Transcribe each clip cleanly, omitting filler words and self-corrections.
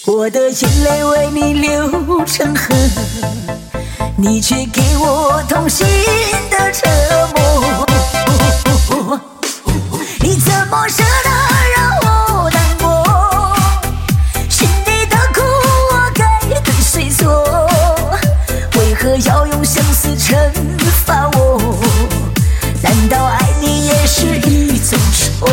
我的眼泪为你流成河，你却给我痛心的折磨。你怎么舍得让我难过？心里的苦我该跟谁说？为何要用相思惩罚我？难道爱你也是一种错？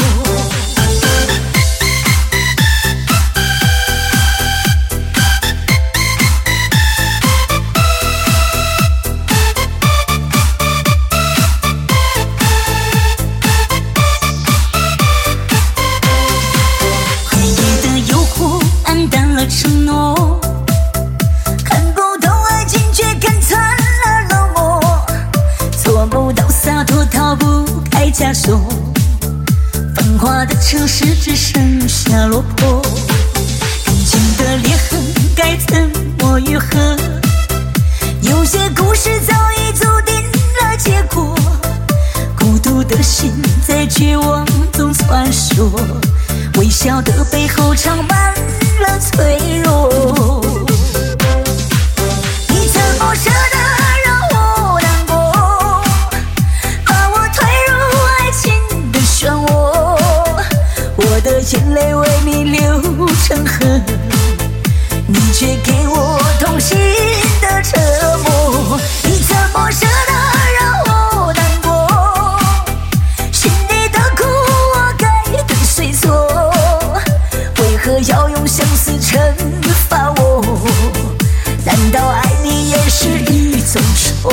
承诺看不透爱情，却看穿了冷漠，做不到洒脱，逃不开枷锁。繁华的城市只剩下落魄，感情的裂痕该怎么愈合？有些故事早已注定了结果，孤独的心在绝望中穿梭，微笑的背后藏满了脆弱。你怎么舍得让我难过？把我推入爱情的漩涡，我的眼泪为你流成河，你却给我痛心的折磨。你怎么舍得让我难过？心里的苦我该跟谁说？为何要用相思惩罚我？难道爱你也是一种错？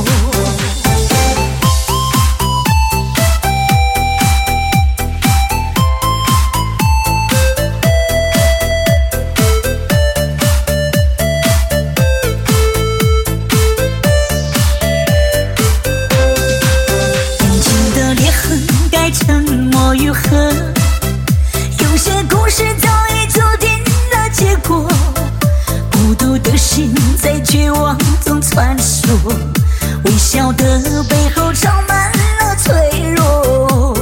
感情的裂痕该怎么愈合？有些故事早已注定了结果，孤独的心在绝望中穿梭，微笑的背后藏满了脆弱。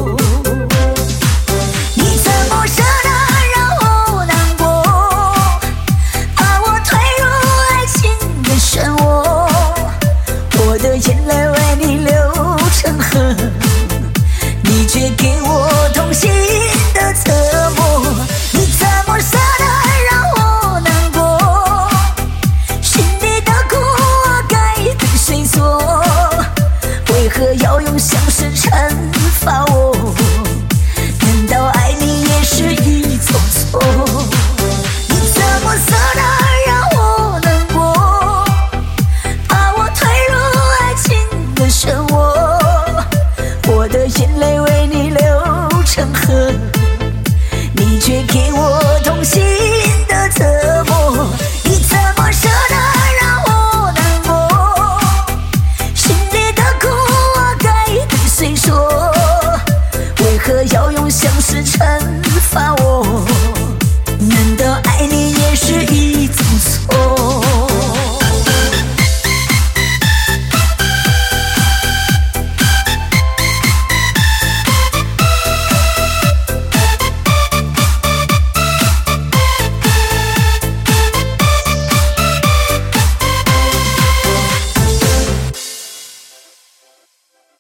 你怎么舍得让我难过？把我推入爱情的漩涡，我的眼泪为你流成河，你却给我痛心的折磨。你怎么舍得让我难过？心里的苦我该跟谁说？为何要用相思惩罚我？难道爱你也是一种错？你怎么舍得让我难过？把我推入爱情的漩涡，我的眼泪为你流成河，你却给我痛心